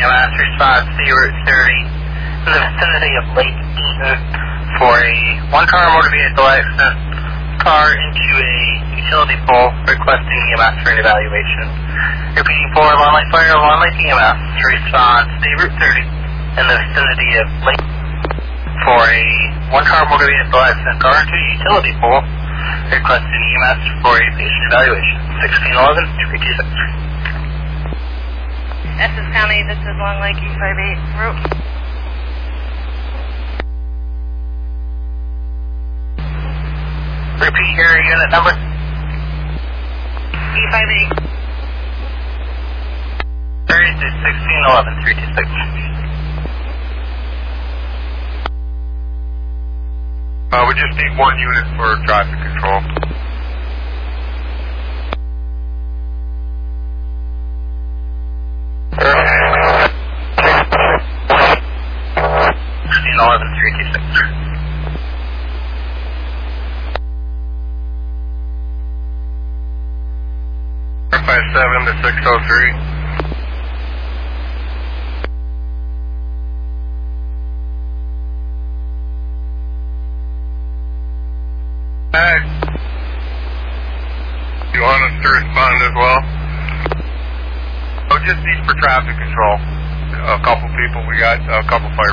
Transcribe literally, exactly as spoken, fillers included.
E M S response to Route thirty in the vicinity of Lake Eaton for a one-car motor vehicle accident. Car into a utility pole requesting E M S for an evaluation. Repeating for Long Lake Fire, Long Lake E M S response to Route thirty in the vicinity of Lake for a one-car motor vehicle accident. Car into a utility pole requesting E M S for a patient evaluation. sixteen eleven, three two six. Essex County, this is Long Lake E fifty-eight route. Repeat your unit number. E fifty-eight. Thirty to sixteen eleven, three two six. Uh, we just need one unit for traffic control. sixteen eleven, three two six. five seven to six oh three. Hey. You want us to respond as well? Oh, just need for traffic control. A couple people, we got a couple fire